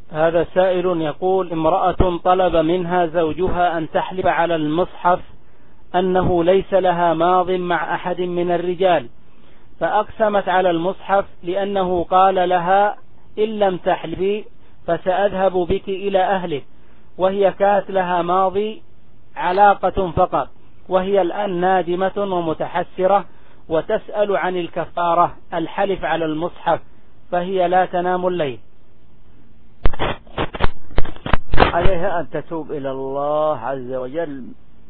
هذا سائل يقول: امرأة طلب منها زوجها أن تحلف على المصحف أنه ليس لها ماض مع أحد من الرجال، فأقسمت على المصحف لأنه قال لها: إن لم تحلفي فسأذهب بك إلى أهلك، وهي كانت لها ماضي علاقة فقط، وهي الآن نادمة ومتحسرة وتسأل عن الكفارة الحلف على المصحف، فهي لا تنام الليل. عليها أن تتوب إلى الله عز وجل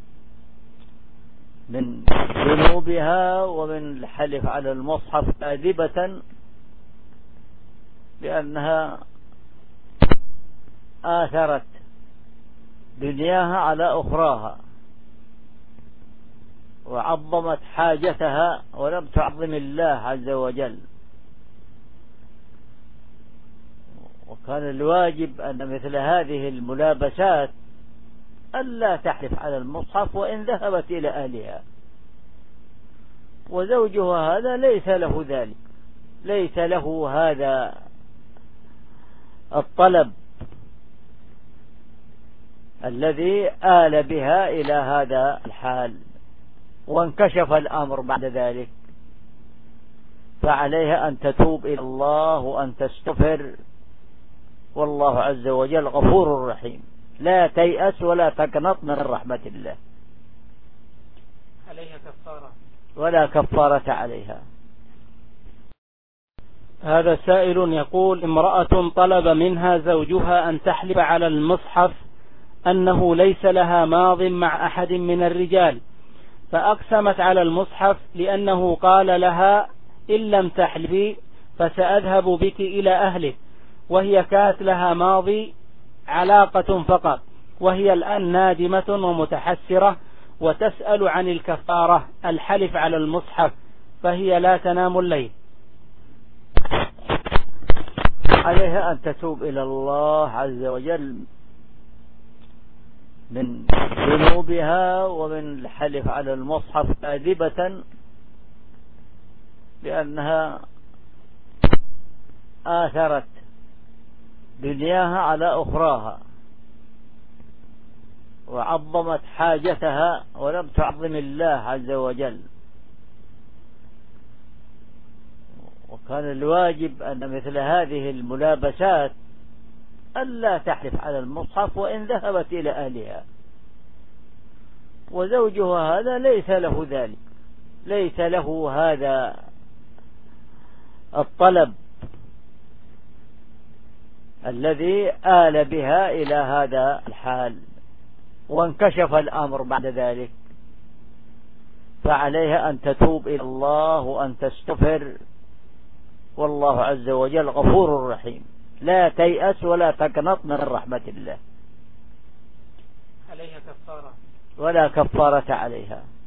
من ذنوبها ومن الحلف على المصحف كاذبة، لأنها آثرت دنياها على أخراها وعظمت حاجتها ولم تعظم الله عز وجل. وكان الواجب أن مثل هذه الملابسات ألا تحلف على المصحف وإن ذهبت إلى أهلها، وزوجها هذا ليس له ذلك، ليس له هذا الطلب الذي آل بها إلى هذا الحال، وانكشف الأمر بعد ذلك، فعليها أن تتوب إلى الله وأن تستغفر، والله عز وجل غفور رحيم، لا تيأس ولا تقنط من رحمة الله. عليها كفارة ولا كفارة عليها. هذا سائل يقول: امرأة طلب منها زوجها أن تحلف على المصحف أنه ليس لها ماض مع أحد من الرجال، فأقسمت على المصحف لأنه قال لها: إن لم تحلفي فسأذهب بك إلى أهلك، وهي كانت لها ماضي علاقة فقط، وهي الآن نادمة ومتحسرة وتسأل عن الكفارة الحلف على المصحف، فهي لا تنام الليل. عليها أن تتوب إلى الله عز وجل من ذنوبها ومن الحلف على المصحف كاذبة، لأنها آثرت دنياها على أخراها وعظمت حاجتها ولم تعظم الله عز وجل. وكان الواجب أن مثل هذه الملابسات ألا تحلف على المصحف وإن ذهبت إلى أهلها، وزوجها هذا ليس له ذلك، ليس له هذا الطلب الذي آل بها إلى هذا الحال، وانكشف الأمر بعد ذلك، فعليها أن تتوب إلى الله وأن تستغفر، والله عز وجل غفور رحيم، لا تيأس ولا تقنط من رحمة الله. عليها كفارة ولا كفارة عليها.